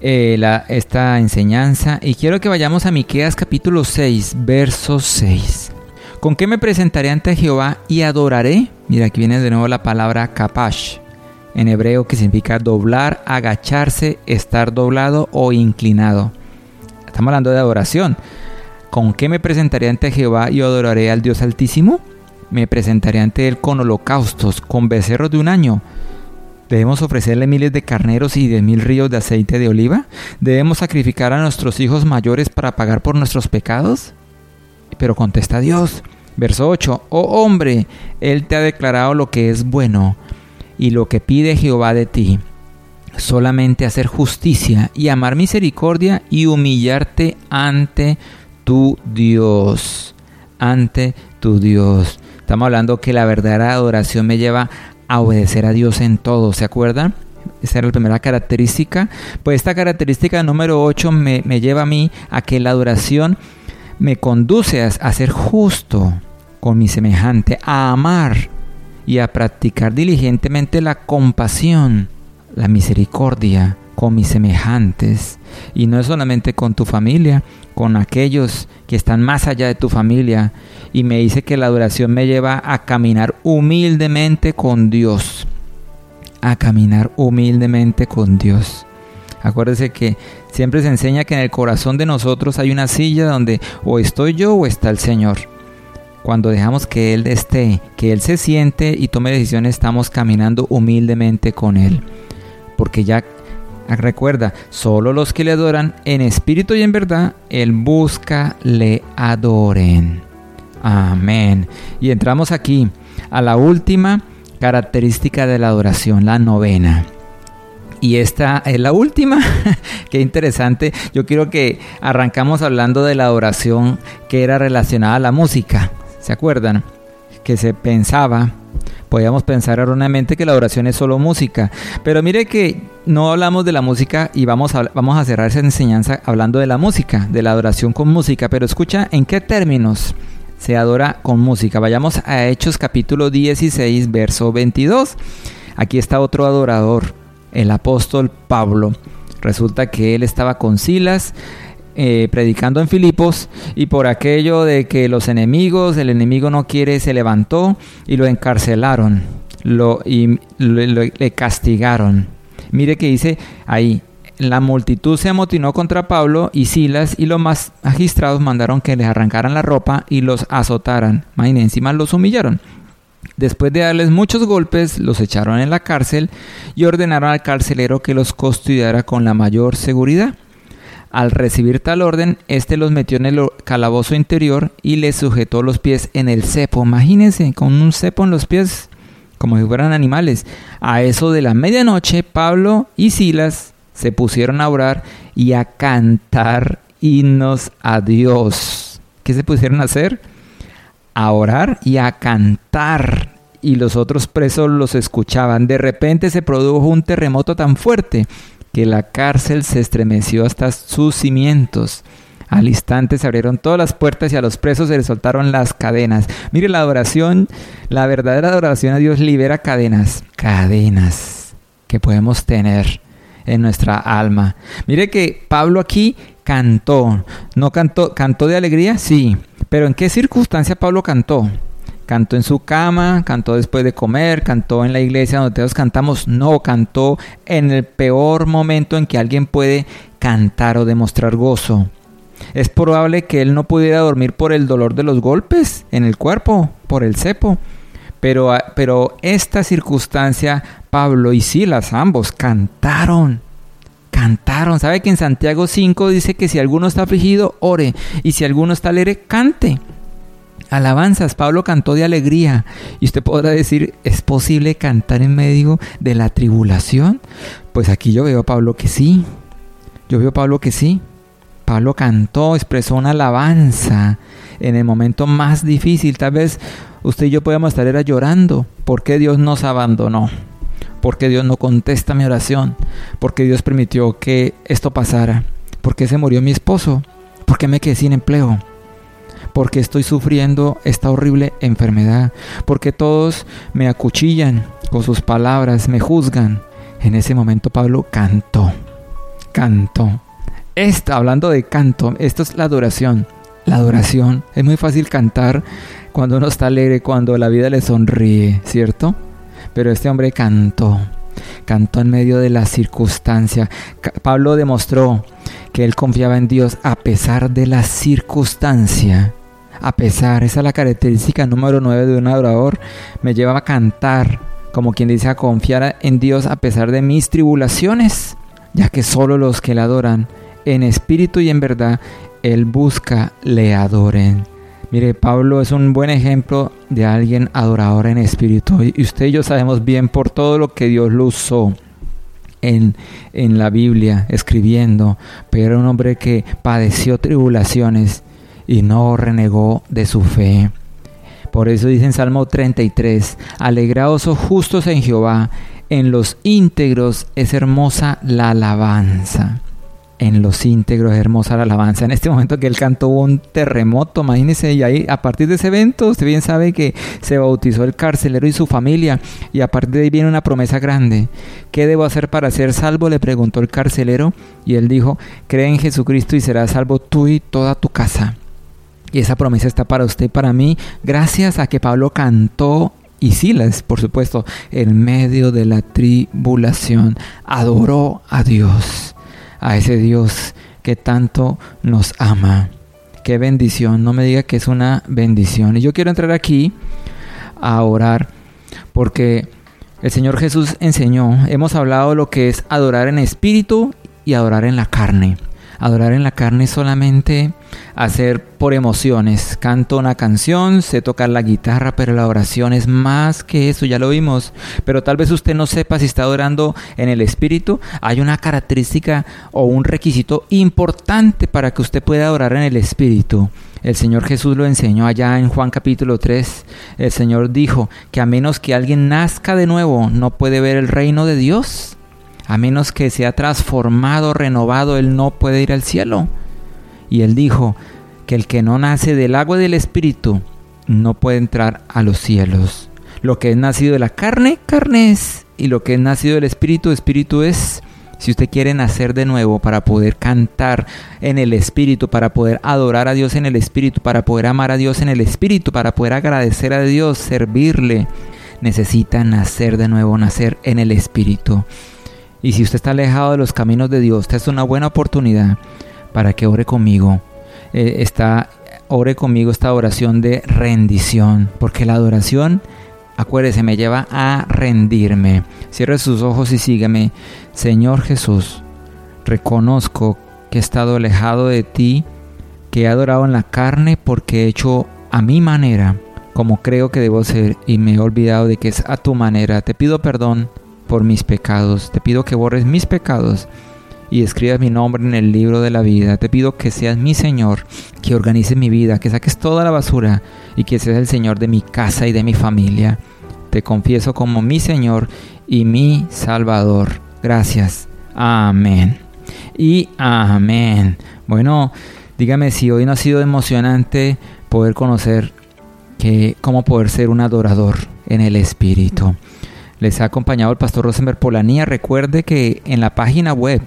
esta enseñanza. Y quiero que vayamos a Miqueas capítulo 6, verso 6. ¿Con qué me presentaré ante Jehová y adoraré? Mira, aquí viene de nuevo la palabra kapash, en hebreo, que significa doblar, agacharse, estar doblado o inclinado. Estamos hablando de adoración. ¿Con qué me presentaré ante Jehová y adoraré al Dios Altísimo? Me presentaré ante Él con holocaustos, con becerros de un año. ¿Debemos ofrecerle miles de carneros y 10,000 ríos de aceite de oliva? ¿Debemos sacrificar a nuestros hijos mayores para pagar por nuestros pecados? Pero contesta Dios. Verso 8. Oh hombre, Él te ha declarado lo que es bueno y lo que pide Jehová de ti. Solamente hacer justicia y amar misericordia y humillarte ante tu Dios. Ante tu Dios. Estamos hablando que la verdadera adoración me lleva a obedecer a Dios en todo, ¿se acuerdan? Esa era la primera característica. Pues esta característica número 8 me lleva a mí a que la adoración me conduce a ser justo con mi semejante, a amar y a practicar diligentemente la compasión, la misericordia con mis semejantes. Y no es solamente con tu familia, con aquellos que están más allá de tu familia. Y me dice que la adoración me lleva a caminar humildemente con Dios. A caminar humildemente con Dios. Acuérdese que siempre se enseña que en el corazón de nosotros hay una silla donde o estoy yo o está el Señor. Cuando dejamos que Él esté, que Él se siente y tome decisiones, estamos caminando humildemente con Él. Porque ya recuerda, solo los que le adoran en espíritu y en verdad, Él busca le adoren. Amén. Y entramos aquí a la última característica de la adoración, la novena. Y esta es la última. Qué interesante. Yo quiero que arrancamos hablando de la adoración que era relacionada a la música. ¿Se acuerdan? Que se pensaba, podíamos pensar erróneamente que la adoración es solo música. Pero mire que no hablamos de la música y vamos a cerrar esa enseñanza hablando de la música, de la adoración con música. Pero escucha en qué términos se adora con música. Vayamos a Hechos capítulo 16, verso 22. Aquí está otro adorador, el apóstol Pablo. Resulta que él estaba con Silas predicando en Filipos, y por aquello de que el enemigo no quiere, se levantó y lo encarcelaron, le castigaron. Mire que dice ahí: la multitud se amotinó contra Pablo y Silas, y los más magistrados mandaron que les arrancaran la ropa y los azotaran. Encima los humillaron. Después de darles muchos golpes, los echaron en la cárcel y ordenaron al carcelero que los custodiara con la mayor seguridad. Al recibir tal orden, éste los metió en el calabozo interior y les sujetó los pies en el cepo. Imagínense, con un cepo en los pies, como si fueran animales. A eso de la medianoche, Pablo y Silas se pusieron a orar y a cantar himnos a Dios. ¿Qué se pusieron a hacer? A orar y a cantar. Y los otros presos los escuchaban. De repente se produjo un terremoto tan fuerte que la cárcel se estremeció hasta sus cimientos. Al instante se abrieron todas las puertas y a los presos se les soltaron las cadenas. Mire, la adoración, la verdadera adoración a Dios libera cadenas. Cadenas que podemos tener en nuestra alma. Mire que Pablo aquí cantó. ¿No cantó? ¿Cantó de alegría? Sí. Pero ¿en qué circunstancia Pablo cantó? ¿Cantó en su cama? ¿Cantó después de comer? ¿Cantó en la iglesia donde todos cantamos? No, cantó en el peor momento en que alguien puede cantar o demostrar gozo. Es probable que él no pudiera dormir por el dolor de los golpes en el cuerpo, por el cepo. Pero esta circunstancia, Pablo y Silas, ambos, cantaron. ¿Sabe que en Santiago 5 dice que si alguno está afligido, ore, y si alguno está alegre, cante? Alabanzas, Pablo cantó de alegría. Y usted podrá decir, ¿es posible cantar en medio de la tribulación? Pues aquí yo veo a Pablo que sí. Pablo cantó, expresó una alabanza en el momento más difícil. Tal vez usted y yo podemos estar llorando. ¿Por qué Dios nos abandonó? ¿Por qué Dios no contesta mi oración? ¿Por qué Dios permitió que esto pasara? ¿Por qué se murió mi esposo? ¿Por qué me quedé sin empleo? ¿Por qué estoy sufriendo esta horrible enfermedad? ¿Por qué todos me acuchillan con sus palabras, me juzgan? En ese momento Pablo cantó. Hablando de canto, esto es la adoración. La adoración. Es muy fácil cantar cuando uno está alegre, cuando la vida le sonríe, ¿cierto? Pero este hombre cantó en medio de la circunstancia. Pablo demostró que él confiaba en Dios a pesar de la circunstancia. Esa es la característica número 9 de un adorador. Me lleva a cantar, como quien dice, a confiar en Dios a pesar de mis tribulaciones, ya que solo los que le adoran en espíritu y en verdad, él busca le adoren. Mire, Pablo es un buen ejemplo de alguien adorador en espíritu. Y usted y yo sabemos bien por todo lo que Dios lo usó en la Biblia, escribiendo. Pero era un hombre que padeció tribulaciones y no renegó de su fe. Por eso dice en Salmo 33, alegraos, oh justos en Jehová, en los íntegros es hermosa la alabanza. En los íntegros es hermosa la alabanza. En este momento que él cantó hubo un terremoto, imagínese, y ahí a partir de ese evento usted bien sabe que se bautizó el carcelero y su familia, y a partir de ahí viene una promesa grande. ¿Qué debo hacer para ser salvo?, le preguntó el carcelero, y él dijo, cree en Jesucristo y serás salvo tú y toda tu casa. Y esa promesa está para usted y para mí, gracias a que Pablo cantó, y Silas, por supuesto, en medio de la tribulación, adoró a Dios. A ese Dios que tanto nos ama. Qué bendición, no me diga que es una bendición. Y yo quiero entrar aquí a orar porque el Señor Jesús enseñó, hemos hablado de lo que es adorar en espíritu y adorar en la carne. Adorar en la carne es solamente hacer por emociones. Canto una canción, sé tocar la guitarra, pero la oración es más que eso, ya lo vimos. Pero tal vez usted no sepa si está adorando en el espíritu. Hay una característica o un requisito importante para que usted pueda adorar en el espíritu. El Señor Jesús lo enseñó allá en Juan capítulo 3. El Señor dijo que a menos que alguien nazca de nuevo, no puede ver el reino de Dios. A menos que sea transformado, renovado, él no puede ir al cielo. Y él dijo que el que no nace del agua y del espíritu no puede entrar a los cielos. Lo que es nacido de la carne, carne es. Y lo que es nacido del espíritu, espíritu es. Si usted quiere nacer de nuevo para poder cantar en el espíritu, para poder adorar a Dios en el espíritu, para poder amar a Dios en el espíritu, para poder agradecer a Dios, servirle, necesita nacer de nuevo, nacer en el espíritu. Y si usted está alejado de los caminos de Dios, esta es una buena oportunidad para que ore conmigo. Ore conmigo esta oración de rendición, porque la adoración, acuérdese, me lleva a rendirme. Cierre sus ojos y sígame. Señor Jesús, reconozco que he estado alejado de ti, que he adorado en la carne porque he hecho a mi manera, como creo que debo ser, y me he olvidado de que es a tu manera. Te pido perdón por mis pecados, te pido que borres mis pecados y escribas mi nombre en el libro de la vida. Te pido que seas mi Señor, que organices mi vida, que saques toda la basura y que seas el Señor de mi casa y de mi familia. Te confieso como mi Señor y mi Salvador. Gracias. Amén. Y amén. Bueno, dígame si hoy no ha sido emocionante poder conocer cómo poder ser un adorador en el Espíritu. Les ha acompañado el pastor Rosenberg Polanía. Recuerde que en la página web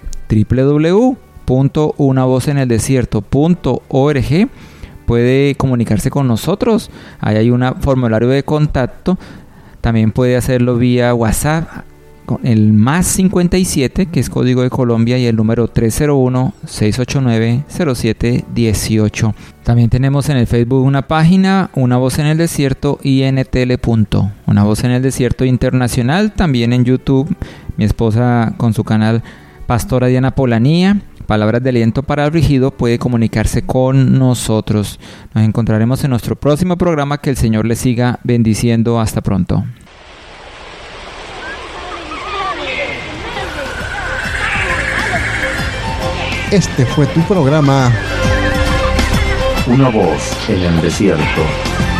www.unavozeneldesierto.org puede comunicarse con nosotros. Ahí hay un formulario de contacto. También puede hacerlo vía WhatsApp. el más 57, que es código de Colombia, y el número 301-689-0718. También tenemos en el Facebook una página, Una Voz en el Desierto, INTL. Una Voz en el Desierto Internacional. También en YouTube, mi esposa con su canal Pastora Diana Polanía, Palabras de Aliento para el Afligido, puede comunicarse con nosotros. Nos encontraremos en nuestro próximo programa. Que el Señor les siga bendiciendo. Hasta pronto. Este fue tu programa Una voz en el desierto.